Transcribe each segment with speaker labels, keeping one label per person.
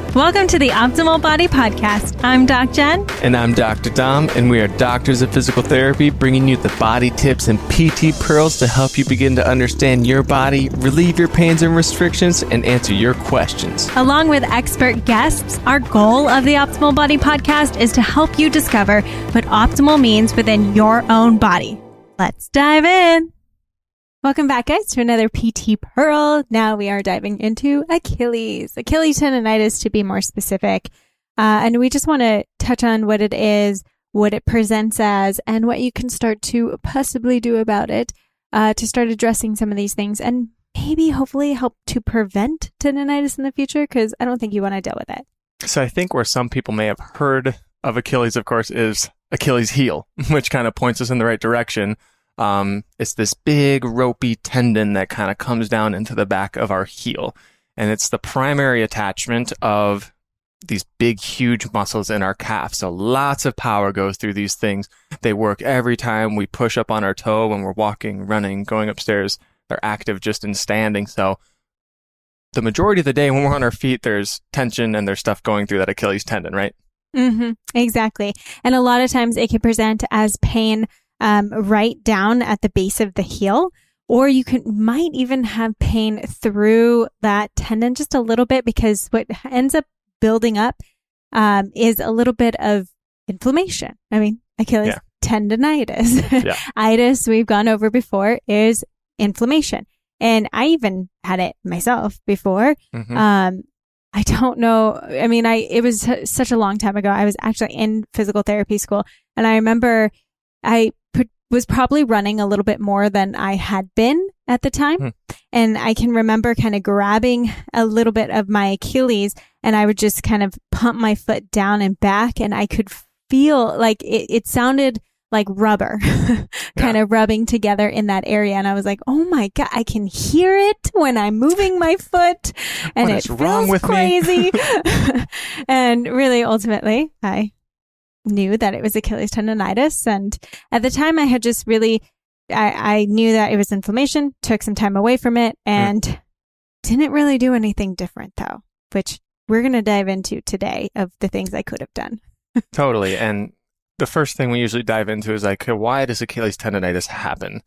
Speaker 1: Welcome to the Optimal Body Podcast. I'm Doc Jen.
Speaker 2: And I'm Dr. Dom, and we are doctors of physical therapy, bringing you the body tips and PT pearls to help you begin to understand your body, relieve your pains and restrictions, and answer your questions.
Speaker 1: Along with expert guests, our goal of the Optimal Body Podcast is to help you discover what optimal means within your own body. Let's dive in. Welcome back, guys, to another PT Pearl. Now we are diving into Achilles tendonitis, to be more specific. And we just want to touch on what it is, what it presents as, and what you can start to possibly do about it to start addressing some of these things and maybe hopefully help to prevent tendonitis in the future, because I don't think you want to deal with it.
Speaker 2: So I think where some people may have heard of Achilles, of course, is Achilles heel, which kind of points us in the right direction. It's this big ropey tendon that kind of comes down into the back of our heel. And it's the primary attachment of these big, huge muscles in our calf. So lots of power goes through these things. They work every time we push up on our toe when we're walking, running, going upstairs. They're active just in standing. So the majority of the day when we're on our feet, there's tension and there's stuff going through that Achilles tendon, right?
Speaker 1: Mm-hmm. Exactly. And a lot of times it can present as pain right down at the base of the heel, or you might even have pain through that tendon just a little bit, because what ends up building up is a little bit of inflammation. I mean, Achilles tendonitis. Yeah. Itis, we've gone over before, is inflammation. And I even had it myself before. Mm-hmm. I don't know. I mean, it was such a long time ago. I was actually in physical therapy school, and I remember I was probably running a little bit more than I had been at the time. And I can remember kind of grabbing a little bit of my Achilles, and I would just kind of pump my foot down and back, and I could feel like it sounded like rubber kind of rubbing together in that area. And I was like, oh my God, I can hear it when I'm moving my foot, and it feels crazy. And really, ultimately, I knew that it was Achilles tendonitis. And at the time I had just really, I knew that it was inflammation, took some time away from it, and didn't really do anything different though, which we're going to dive into today of the things I could have done.
Speaker 2: Totally. And the first thing we usually dive into is like, why does Achilles tendonitis happen?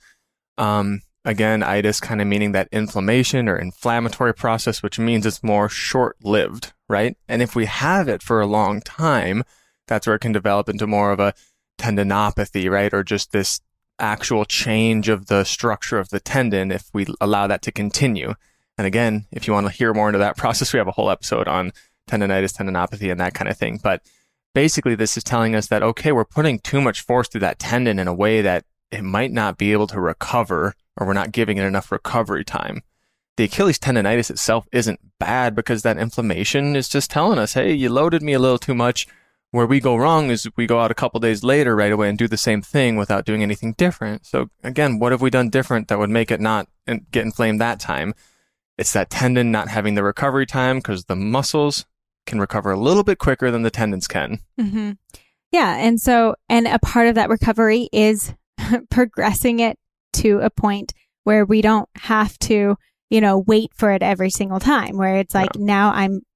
Speaker 2: Again, itis kind of meaning that inflammation or inflammatory process, which means it's more short-lived, right? And if we have it for a long time, that's where it can develop into more of a tendinopathy, right? Or just this actual change of the structure of the tendon if we allow that to continue. And again, if you want to hear more into that process, we have a whole episode on tendonitis, tendinopathy, and that kind of thing. But basically, this is telling us that, okay, we're putting too much force through that tendon in a way that it might not be able to recover, or we're not giving it enough recovery time. The Achilles tendonitis itself isn't bad, because that inflammation is just telling us, hey, you loaded me a little too much. Where we go wrong is we go out a couple days later right away and do the same thing without doing anything different. So again, what have we done different that would make it not get inflamed that time? It's that tendon not having the recovery time, because the muscles can recover a little bit quicker than the tendons can.
Speaker 1: Mm-hmm. Yeah. And a part of that recovery is progressing it to a point where we don't have to, wait for it every single time, where it's like, now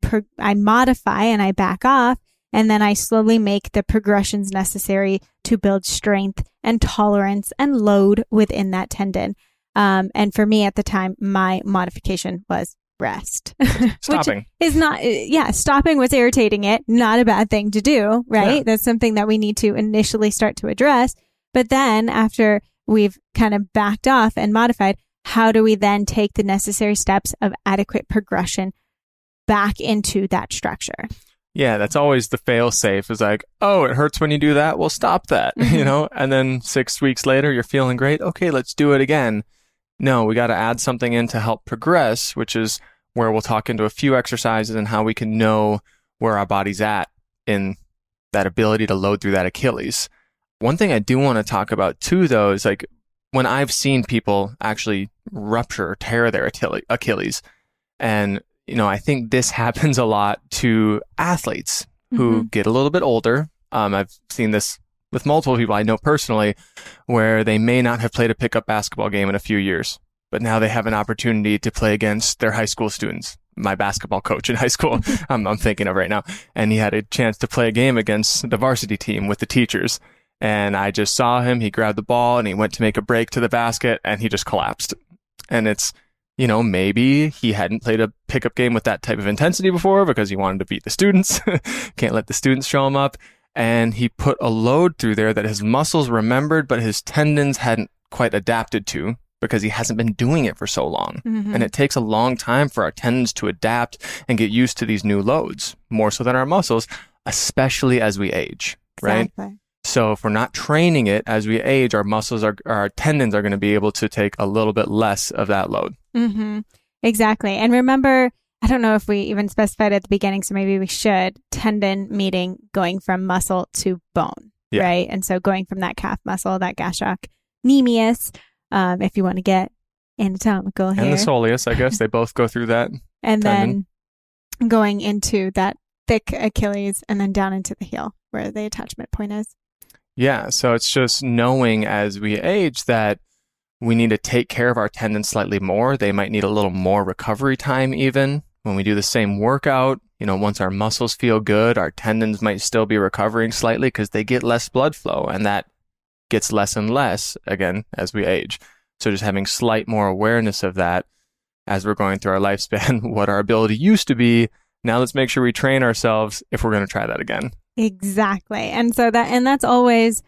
Speaker 1: I modify and I back off. And then I slowly make the progressions necessary to build strength and tolerance and load within that tendon. And for me at the time, my modification was rest.
Speaker 2: Stopping.
Speaker 1: Which is not, stopping was irritating it. Not a bad thing to do, right? Yeah. That's something that we need to initially start to address. But then after we've kind of backed off and modified, how do we then take the necessary steps of adequate progression back into that structure?
Speaker 2: Yeah, that's always the fail safe, is like, oh, it hurts when you do that. Well, stop that, and then 6 weeks later, you're feeling great. Okay, let's do it again. No, we got to add something in to help progress, which is where we'll talk into a few exercises and how we can know where our body's at in that ability to load through that Achilles. One thing I do want to talk about too, though, is like when I've seen people actually rupture or tear their Achilles, and I think this happens a lot to athletes who get a little bit older. I've seen this with multiple people I know personally, where they may not have played a pickup basketball game in a few years, but now they have an opportunity to play against their high school students my basketball coach in high school. I'm thinking of right now. And he had a chance to play a game against the varsity team with the teachers. And I just saw him. He grabbed the ball and he went to make a break to the basket and he just collapsed. And it's, maybe he hadn't played a pickup game with that type of intensity before because he wanted to beat the students. Can't let the students show him up. And he put a load through there that his muscles remembered, but his tendons hadn't quite adapted to because he hasn't been doing it for so long.
Speaker 1: Mm-hmm.
Speaker 2: And it takes a long time for our tendons to adapt and get used to these new loads, more so than our muscles, especially as we age, right?
Speaker 1: Exactly.
Speaker 2: So if we're not training it as we age, our tendons are going to be able to take a little bit less of that load.
Speaker 1: Mm-hmm. Exactly. And remember, I don't know if we even specified at the beginning, so maybe we should, tendon meaning going from muscle to bone, right? And so going from that calf muscle, that gastrocnemius, if you want to get anatomical here.
Speaker 2: And the soleus, I guess, they both go through that.
Speaker 1: And
Speaker 2: tendon.
Speaker 1: Then going into that thick Achilles and then down into the heel where the attachment point is.
Speaker 2: Yeah, so it's just knowing as we age that we need to take care of our tendons slightly more. They might need a little more recovery time even. When we do the same workout, once our muscles feel good, our tendons might still be recovering slightly because they get less blood flow, and that gets less and less, again, as we age. So just having slight more awareness of that as we're going through our lifespan, what our ability used to be. Now let's make sure we train ourselves if we're going to try that again.
Speaker 1: Exactly. And so that's always,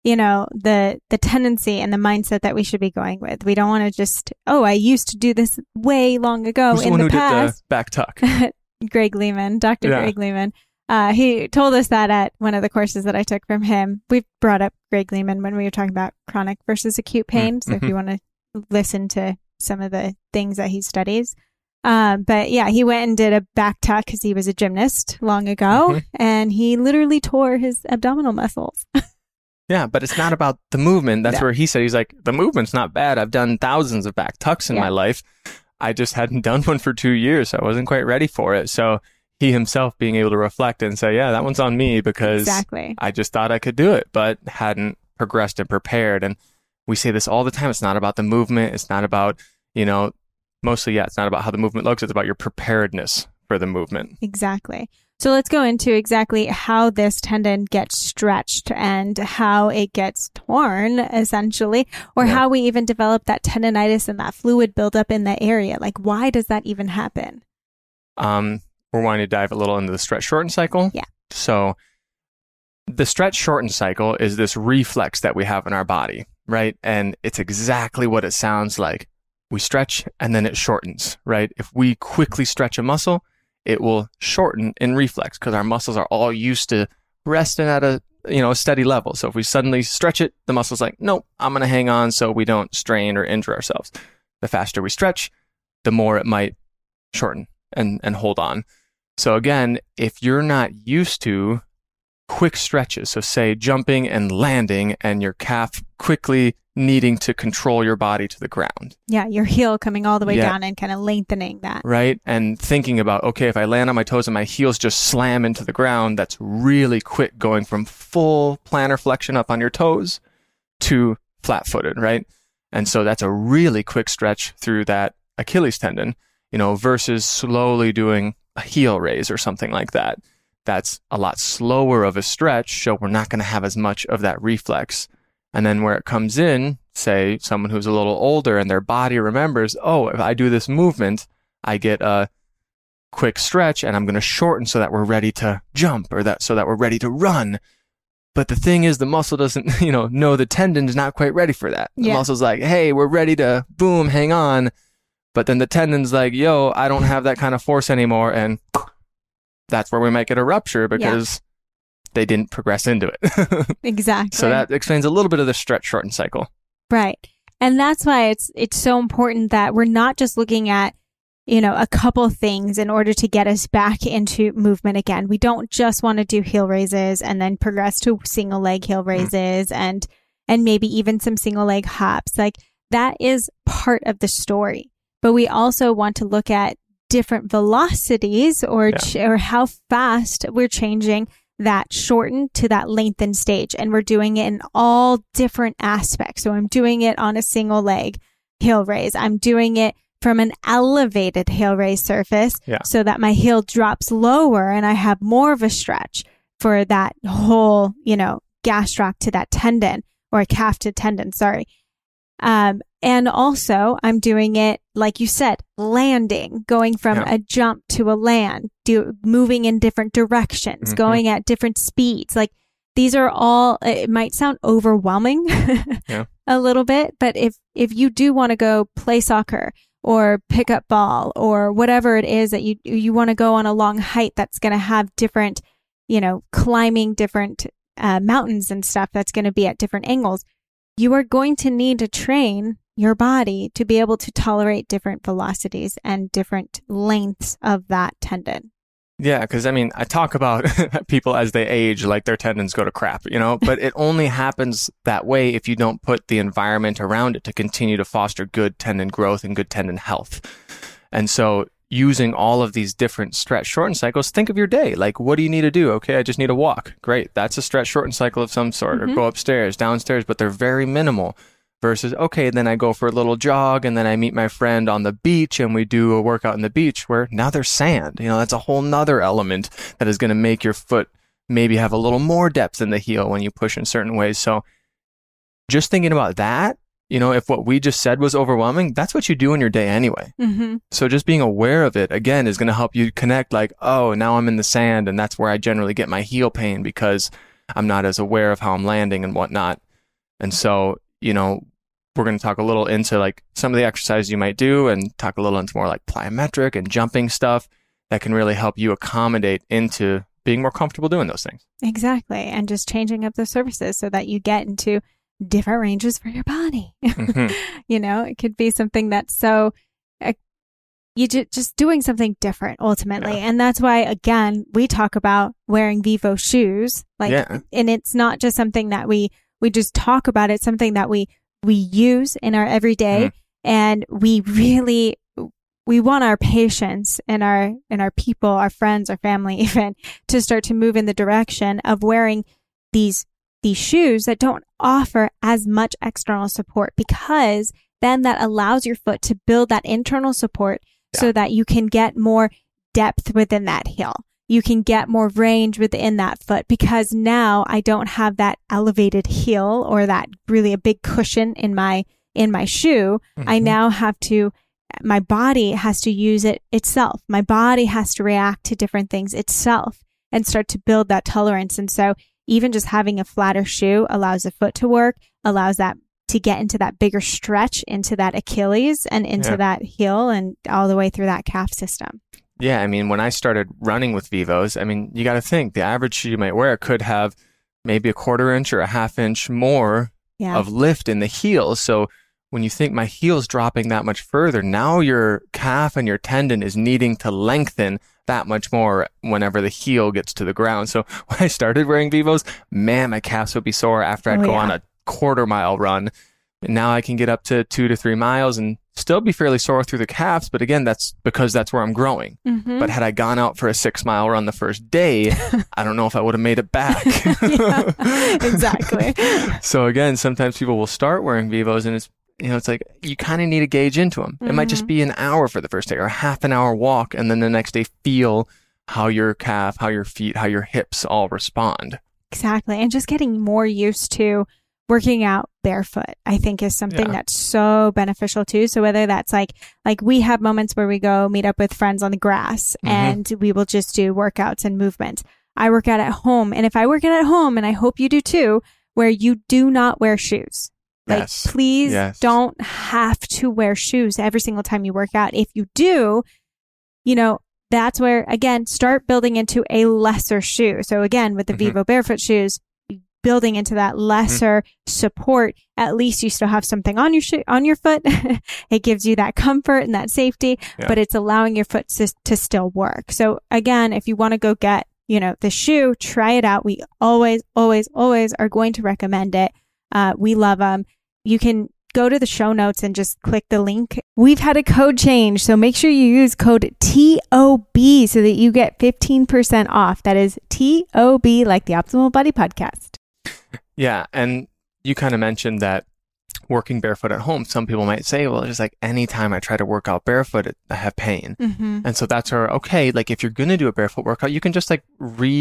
Speaker 1: the tendency and the mindset that we should be going with. We don't want to just, I used to do this way long ago.
Speaker 2: Who's
Speaker 1: in
Speaker 2: the one
Speaker 1: the
Speaker 2: who
Speaker 1: past.
Speaker 2: did the back tuck?
Speaker 1: Greg Lehman, Dr. Greg Lehman. He told us that at one of the courses that I took from him. We've brought up Greg Lehman when we were talking about chronic versus acute pain. So if you want to listen to some of the things that he studies. But yeah, he went and did a back tuck because he was a gymnast long ago, and he literally tore his abdominal muscles.
Speaker 2: Yeah, but it's not about the movement. That's where he said, he's like, the movement's not bad. I've done thousands of back tucks in my life. I just hadn't done one for 2 years. So I wasn't quite ready for it. So he himself being able to reflect and say, yeah, that one's on me because I just thought I could do it, but hadn't progressed and prepared. And we say this all the time. It's not about the movement. It's not about, mostly, it's not about how the movement looks. It's about your preparedness for the movement.
Speaker 1: Exactly. So let's go into exactly how this tendon gets stretched and how it gets torn, essentially, or how we even develop that tendonitis and that fluid buildup in the area. Like, why does that even happen?
Speaker 2: We're wanting to dive a little into the stretch shorten cycle.
Speaker 1: Yeah.
Speaker 2: So the stretch shorten cycle is this reflex that we have in our body, right? And it's exactly what it sounds like. We stretch and then it shortens, right? If we quickly stretch a muscle, it will shorten in reflex because our muscles are all used to resting at a steady level. So if we suddenly stretch it, the muscle's like, nope, I'm going to hang on so we don't strain or injure ourselves. The faster we stretch, the more it might shorten and hold on. So again, if you're not used to quick stretches, so say jumping and landing and your calf quickly needing to control your body to the ground.
Speaker 1: Yeah, your heel coming all the way down and kind of lengthening that.
Speaker 2: Right. And thinking about, okay, if I land on my toes and my heels just slam into the ground, that's really quick going from full plantar flexion up on your toes to flat-footed, right? And so that's a really quick stretch through that Achilles tendon, versus slowly doing a heel raise or something like that. That's a lot slower of a stretch, so we're not going to have as much of that reflex. And then where it comes in, say someone who's a little older and their body remembers, if I do this movement, I get a quick stretch and I'm going to shorten so that we're ready to jump so that we're ready to run. But the thing is, the muscle doesn't, know the tendon's not quite ready for that. The muscle's like, hey, we're ready to boom, hang on. But then the tendon's like, yo, I don't have that kind of force anymore. And that's where we might get a rupture because they didn't progress into it.
Speaker 1: Exactly.
Speaker 2: So that explains a little bit of the stretch shorten cycle.
Speaker 1: Right. And that's why it's so important that we're not just looking at, a couple things in order to get us back into movement again. We don't just want to do heel raises and then progress to single leg heel raises and maybe even some single leg hops. Like that is part of the story. But we also want to look at different velocities or how fast we're changing that shortened to that lengthened stage. And we're doing it in all different aspects. So I'm doing it on a single leg heel raise. I'm doing it from an elevated heel raise surface
Speaker 2: Yeah.
Speaker 1: so that my heel drops lower and I have more of a stretch for that whole, gastroc to that tendon or calf to tendon, sorry. And also I'm doing it, like you said, landing, going from a jump to a land, moving in different directions, going at different speeds. Like these are all, it might sound overwhelming a little bit, but if you do want to go play soccer or pick up ball or whatever it is that you want to go on a long hike that's going to have different, climbing different mountains and stuff that's going to be at different angles, you are going to need to train your body to be able to tolerate different velocities and different lengths of that tendon.
Speaker 2: Yeah, because I talk about people as they age, like their tendons go to crap, but it only happens that way if you don't put the environment around it to continue to foster good tendon growth and good tendon health. And so using all of these different stretch shorten cycles, think of your day. Like, what do you need to do? Okay, I just need to walk. Great. That's a stretch shorten cycle of some sort, or go upstairs, downstairs, but they're very minimal. Versus, okay, then I go for a little jog and then I meet my friend on the beach and we do a workout on the beach where now there's sand. That's a whole nother element that is going to make your foot maybe have a little more depth in the heel when you push in certain ways. So just thinking about that, if what we just said was overwhelming, that's what you do in your day anyway. So just being aware of it, again, is going to help you connect like, oh, now I'm in the sand and that's where I generally get my heel pain because I'm not as aware of how I'm landing and whatnot. And so, we're going to talk a little into like some of the exercises you might do and talk a little into more like plyometric and jumping stuff that can really help you accommodate into being more comfortable doing those things.
Speaker 1: Exactly. And just changing up the surfaces so that you get into different ranges for your body. It could be something that's so, you just doing something different ultimately. And that's why, again, we talk about wearing Vivo shoes. And it's not just something that we just talk about. It's something that we use in our everyday, and we want our patients and our people, our friends, our family even, to start to move in the direction of wearing these shoes that don't offer as much external support, because then that allows your foot to build that internal support so that you can get more depth within that heel. You can get more range within that foot, because now I don't have that elevated heel or that really a big cushion in my shoe. I now have to, my body has to use it itself. My body has to react to different things itself and start to build that tolerance. And so even just having a flatter shoe allows the foot to work, allows that to get into that bigger stretch into that Achilles and into that heel and all the way through that calf system.
Speaker 2: Yeah, when I started running with Vivos, you got to think the average shoe you might wear could have maybe a 1/4 inch or a 1/2 inch more of lift in the heel. So when you think my heel's dropping that much further, now your calf and your tendon is needing to lengthen that much more whenever the heel gets to the ground. So when I started wearing Vivos, man, my calves would be sore after I'd go on a 1/4 mile run. And now I can get up to 2 to 3 miles and still be fairly sore through the calves. But again, that's because that's where I'm growing. But had I gone out for a 6 mile run the first day, I don't know if I would have made it back.
Speaker 1: Exactly.
Speaker 2: So again, sometimes people will start wearing Vivos and it's like you kind of need to gauge into them. It might just be an hour for the first day or a half an hour walk. And then the next day, feel how your calf, how your feet, how your hips all respond.
Speaker 1: Exactly. And just getting more used to working out barefoot, I think, is something that's so beneficial too. So whether that's like we have moments where we go meet up with friends on the grass and we will just do workouts and movements. I work out at home. And if I work out at home, and I hope you do too, where you do not wear shoes. Like, please don't have to wear shoes every single time you work out. If you do, that's where, again, start building into a lesser shoe. So again, with the Vivo barefoot shoes, building into that lesser support, at least you still have something on your foot. It gives you that comfort and that safety, but it's allowing your foot to still work. So again, if you want to go get, the shoe, try it out. We always, always, always are going to recommend it. We love them. You can go to the show notes and just click the link. We've had a code change, so make sure you use code TOB so that you get 15% off. That is TOB, like the Optimal Body Podcast.
Speaker 2: Yeah, and you kind of mentioned that working barefoot at home, some people might say, well, just like anytime I try to work out barefoot, I have pain. And so that's where, okay, like if you're going to do a barefoot workout, you can just like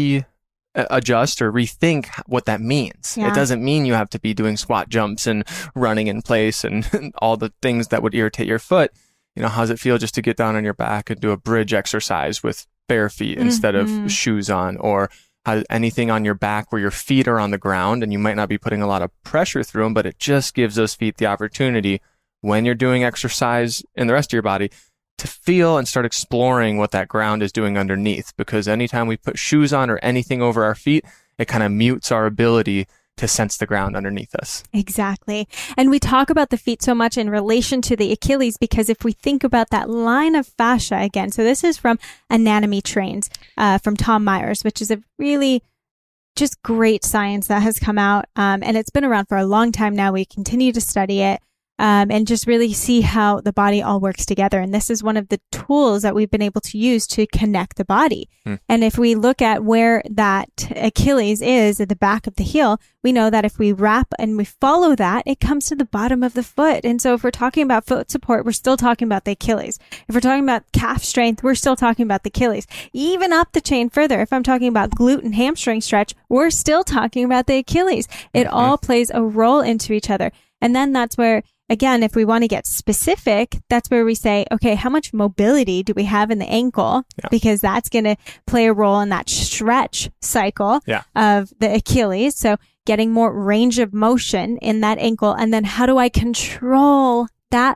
Speaker 2: adjust or rethink what that means. It doesn't mean you have to be doing squat jumps and running in place and all the things that would irritate your foot. You know, how does it feel just to get down on your back and do a bridge exercise with bare feet instead of shoes on, or anything on your back where your feet are on the ground and you might not be putting a lot of pressure through them, but it just gives those feet the opportunity when you're doing exercise in the rest of your body to feel and start exploring what that ground is doing underneath. Because anytime we put shoes on or anything over our feet, it kind of mutes our ability to sense the ground underneath us. Exactly.
Speaker 1: And we talk about the feet so much in relation to the Achilles because if we think about that line of fascia again, so this is from Anatomy Trains, from Tom Myers, which is a really just great science that has come out. And it's been around for a long time now. We continue to study it. And just really see how the body all works together. And this is one of the tools that we've been able to use to connect the body. And if we look at where that Achilles is at the back of the heel, we know that if we wrap and we follow that, it comes to the bottom of the foot. And so if we're talking about foot support, we're still talking about the Achilles. If we're talking about calf strength, we're still talking about the Achilles. Even up the chain further, if I'm talking about glute and hamstring stretch, we're still talking about the Achilles. It all plays a role into each other. And then that's where, again, if we want to get specific, that's where we say, okay, how much mobility do we have in the ankle? Because that's going to play a role in that stretch cycle of the Achilles. So getting more range of motion in that ankle. And then how do I control that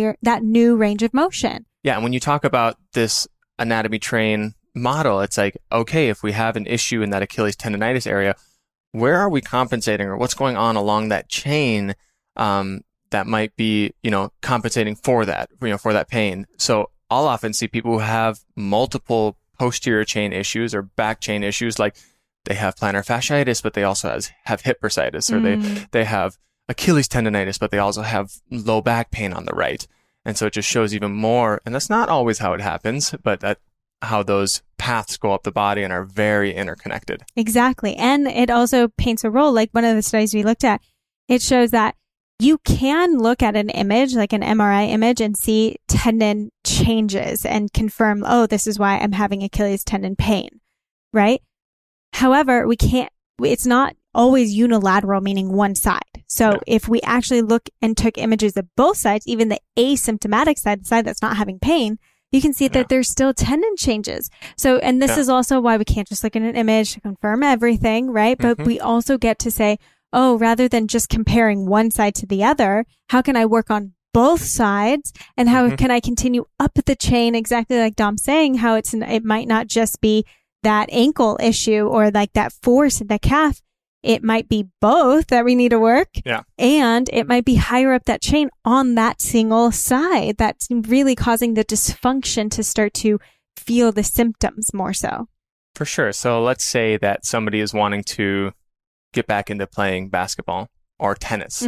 Speaker 1: new range of motion?
Speaker 2: Yeah. And when you talk about this Anatomy Train model, it's like, okay, if we have an issue in that Achilles tendonitis area, where are we compensating or what's going on along that chain? That might be, compensating for that, for that pain. So I'll often see people who have multiple posterior chain issues or back chain issues, like they have plantar fasciitis, but they also have hip bursitis, or they have Achilles tendonitis, but they also have low back pain on the right. And so it just shows even more, and that's not always how it happens, but that how those paths go up the body and are very interconnected.
Speaker 1: Exactly. And it also paints a role, like one of the studies we looked at, it shows that you can look at an image, like an MRI image, and see tendon changes and confirm, oh, this is why I'm having Achilles tendon pain, right? However, it's not always unilateral, meaning one side. So if we actually look and took images of both sides, even the asymptomatic side, the side that's not having pain, you can see that there's still tendon changes. So, and this is also why we can't just look at an image to confirm everything, right? But we also get to say, oh, rather than just comparing one side to the other, how can I work on both sides? And how can I continue up the chain? Exactly like Dom's saying, how it might not just be that ankle issue or like that force in the calf. It might be both that we need to work. And it might be higher up that chain on that single side that's really causing the dysfunction to start to feel the symptoms more so.
Speaker 2: For sure. So let's say that somebody is wanting to get back into playing basketball or tennis,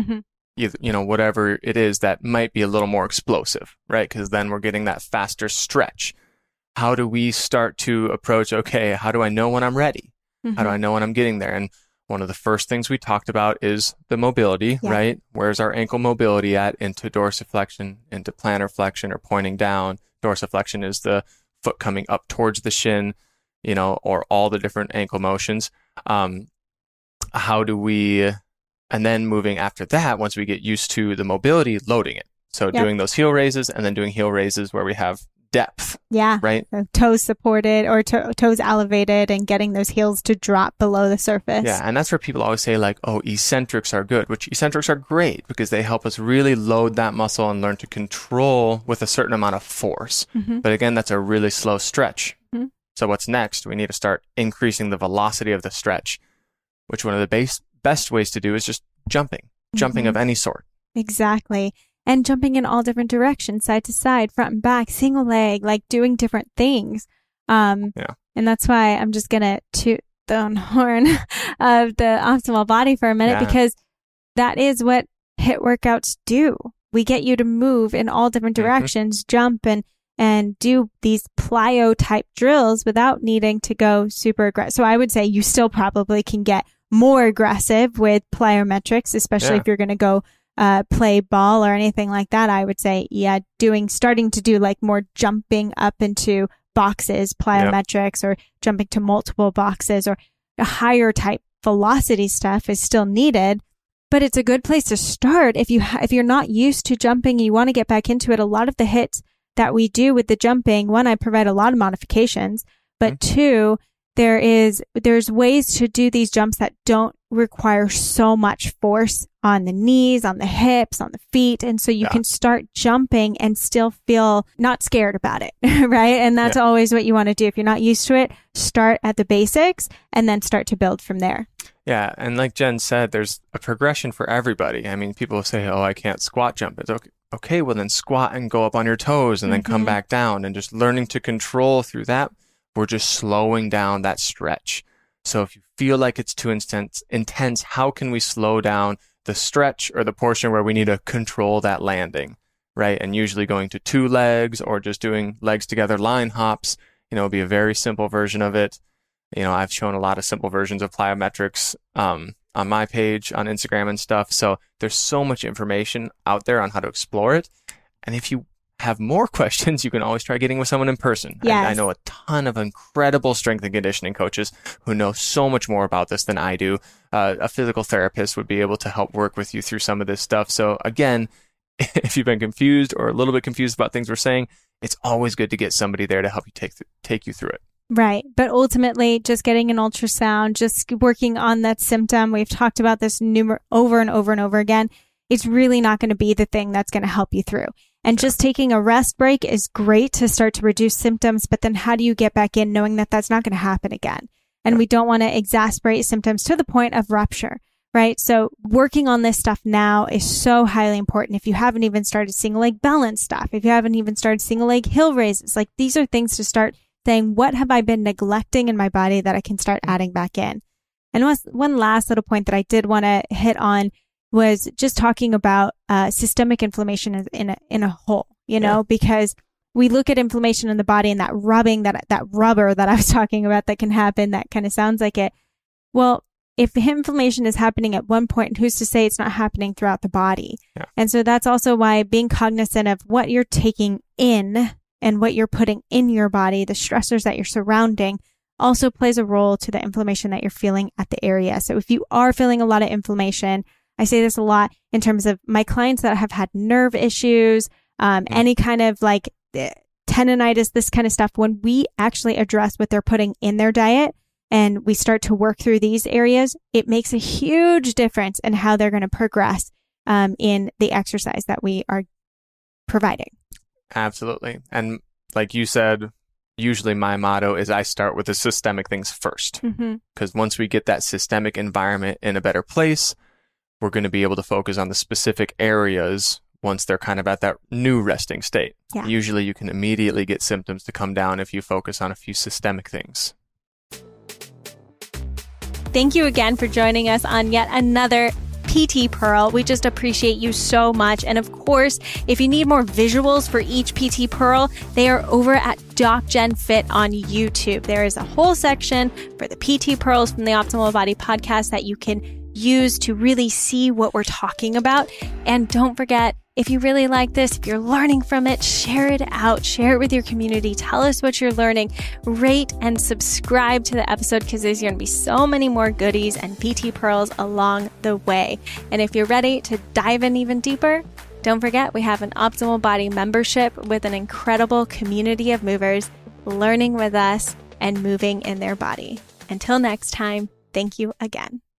Speaker 2: whatever it is that might be a little more explosive, right? Because then we're getting that faster stretch. How do we start to approach, okay, how do I know when I'm ready? How do I know when I'm getting there? And one of the first things we talked about is the mobility, right? Where's our ankle mobility at? Into dorsiflexion, into plantar flexion, or pointing down. Dorsiflexion is the foot coming up towards the shin, or all the different ankle motions. How do we, and then moving after that, once we get used to the mobility, loading it. So doing those heel raises and then doing heel raises where we have depth. Right?
Speaker 1: So toes supported or toes elevated and getting those heels to drop below the surface.
Speaker 2: Yeah. And that's where people always say like, oh, eccentrics are good, which eccentrics are great because they help us really load that muscle and learn to control with a certain amount of force. But again, that's a really slow stretch. So what's next? We need to start increasing the velocity of the stretch, which one of the best ways to do is just jumping of any sort.
Speaker 1: Exactly. And jumping in all different directions, side to side, front and back, single leg, like doing different things. And that's why I'm just going to toot the own horn of the optimal body for a minute, because that is what HIIT workouts do. We get you to move in all different directions, jump and do these plyo type drills without needing to go super aggressive. So I would say you still probably can get more aggressive with plyometrics, especially if you're going to go play ball or anything like that, I would say, yeah, starting to do like more jumping up into boxes, plyometrics, or jumping to multiple boxes, or a higher type velocity stuff is still needed. But it's a good place to start if you're not used to jumping and you want to get back into it. A lot of the hits that we do with the jumping, one, I provide a lot of modifications, but two, there's ways to do these jumps that don't require so much force on the knees, on the hips, on the feet. And so you can start jumping and still feel not scared about it, right? And that's always what you want to do. If you're not used to it, start at the basics and then start to build from there.
Speaker 2: Yeah. And like Jen said, there's a progression for everybody. I mean, people say, oh, I can't squat jump. It's okay. Okay, well then squat and go up on your toes and then come back down, and just learning to control through that. We're just slowing down that stretch. So if you feel like it's too intense, how can we slow down the stretch or the portion where we need to control that landing, right? And usually going to 2 legs or just doing legs together line hops, would be a very simple version of it. I've shown a lot of simple versions of plyometrics on my page on Instagram and stuff. So there's so much information out there on how to explore it. And if you have more questions, you can always try getting with someone in person.
Speaker 1: Yes.
Speaker 2: I know a ton of incredible strength and conditioning coaches who know so much more about this than I do. A physical therapist would be able to help work with you through some of this stuff. So again, if you've been confused or a little bit confused about things we're saying, it's always good to get somebody there to help you take you through it.
Speaker 1: Right. But ultimately, just getting an ultrasound, just working on that symptom. We've talked about this over and over and over again. It's really not going to be the thing that's going to help you through. And just taking a rest break is great to start to reduce symptoms. But then how do you get back in knowing that that's not going to happen again? And we don't want to exacerbate symptoms to the point of rupture, right? So working on this stuff now is so highly important. If you haven't even started single leg balance stuff, if you haven't even started single leg hill raises, like these are things to start saying, what have I been neglecting in my body that I can start adding back in? And one last little point that I did want to hit on was just talking about systemic inflammation in a whole, because we look at inflammation in the body and that rubbing, that rubber that I was talking about that can happen, that kind of sounds like it. Well, if inflammation is happening at one point, who's to say it's not happening throughout the body? Yeah. And so that's also why being cognizant of what you're taking in and what you're putting in your body, the stressors that you're surrounding, also plays a role to the inflammation that you're feeling at the area. So if you are feeling a lot of inflammation, I say this a lot in terms of my clients that have had nerve issues, any kind of like tendonitis, this kind of stuff. When we actually address what they're putting in their diet and we start to work through these areas, it makes a huge difference in how they're going to progress in the exercise that we are providing.
Speaker 2: Absolutely. And like you said, usually my motto is I start with the systemic things first. Because once we get that systemic environment in a better place, we're going to be able to focus on the specific areas once they're kind of at that new resting state. Yeah. Usually you can immediately get symptoms to come down if you focus on a few systemic things.
Speaker 1: Thank you again for joining us on yet another PT Pearl. We just appreciate you so much. And of course, if you need more visuals for each PT Pearl, they are over at Doc Jen Fit on YouTube. There is a whole section for the PT Pearls from the Optimal Body podcast that you can use to really see what we're talking about. And don't forget, if you really like this, if you're learning from it, share it out, share it with your community. Tell us what you're learning, rate and subscribe to the episode because there's going to be so many more goodies and PT Pearls along the way. And if you're ready to dive in even deeper, don't forget we have an Optimal Body membership with an incredible community of movers learning with us and moving in their body. Until next time, thank you again.